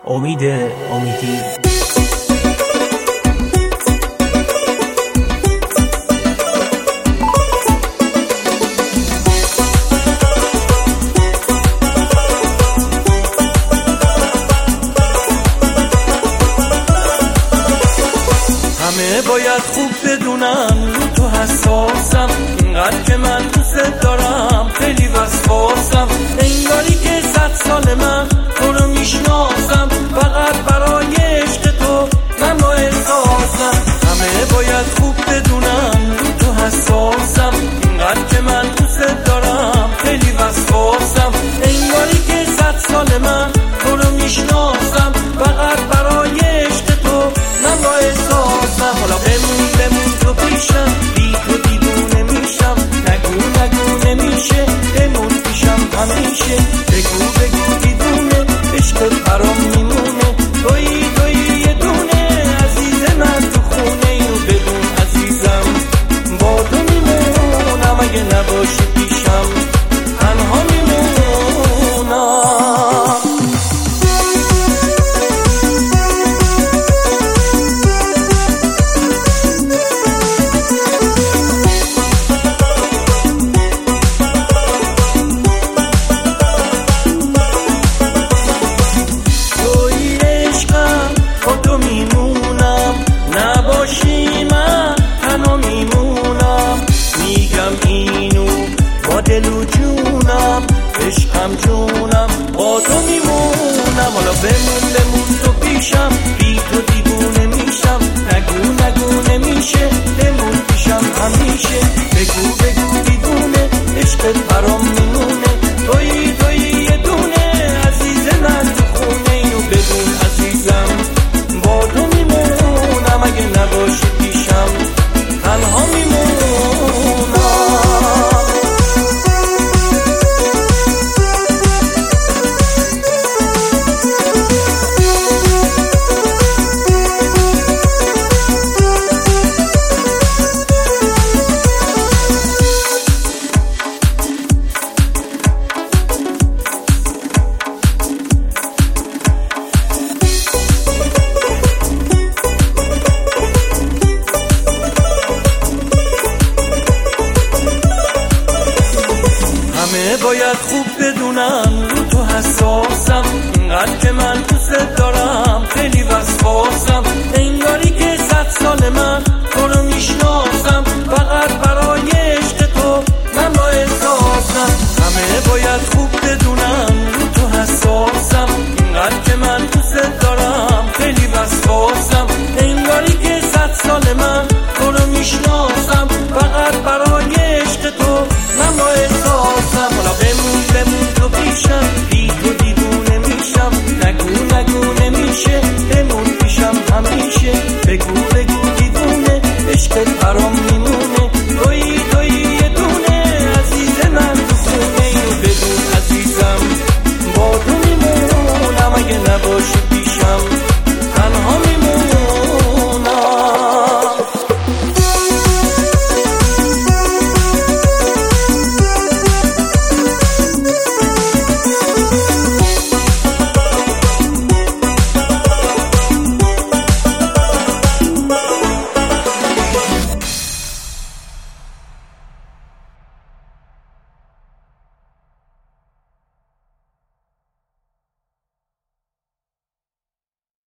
امیدی. همه باید خوب بدونن رو تو حساسم، اینقدر که من دوست دارم خیلی وسواسم، انگاری که 100 سال من تو رو میشناسم، فقط برای عشق تو من با احساسم. همه باید خوب بدونن رو تو حساسم، اینقدر که من دوست دارم خیلی وسواسم، انگاری که 100 سال من تو رو میشناسم، فقط برای عشق تو من با احساسم. حالا بمون تو پیشم، بی تو دیوونه میشم، نگو نمیشه، بمون پیشم همیشه، بگو دیوونه، عشقت برام میمونه، تویی یه دونه عزیز من تو خونه، اینو بدون عزیزم با تو میمونم، اگه نباشی پیشم تنها میمونم. دل و جونم، عشقم جونم، با تو میمونم. حالا بمون تو پیشم، بی تو دیوونه میشم، نگو نمیشه، بمون پیشم همیشه، بگو دیوونه، عشقت برام میمونه، تویی یه دونه عزیز من تو خونه، اینو بدون عزیزم با تو میمونم، اگه نباشی پیشم تنها میمونم. همه باید خوب بدونن